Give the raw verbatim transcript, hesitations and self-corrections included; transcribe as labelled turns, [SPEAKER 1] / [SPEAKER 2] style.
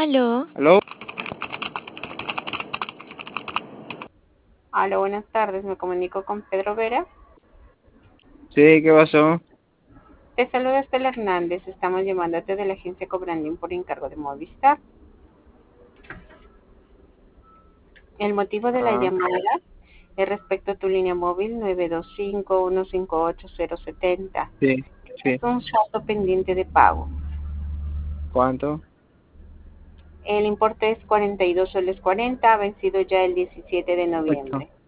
[SPEAKER 1] Aló,
[SPEAKER 2] ¿Aló?
[SPEAKER 3] Hola, buenas tardes. Me comunico con Pedro Vera.
[SPEAKER 2] Sí, ¿qué pasó?
[SPEAKER 3] Te saluda Estela Hernández. Estamos llamándote de la agencia Cobrandín por encargo de Movistar. El motivo de la
[SPEAKER 2] Ah,
[SPEAKER 3] llamada es respecto a tu línea móvil nueve dos cinco, uno cinco ocho, cero siete cero.
[SPEAKER 2] sí,
[SPEAKER 3] Es
[SPEAKER 2] sí.
[SPEAKER 3] un saldo pendiente de pago.
[SPEAKER 2] ¿Cuánto?
[SPEAKER 3] El importe es cuarenta y dos soles cuarenta, vencido ya el diecisiete de
[SPEAKER 2] Ocho.
[SPEAKER 3] noviembre.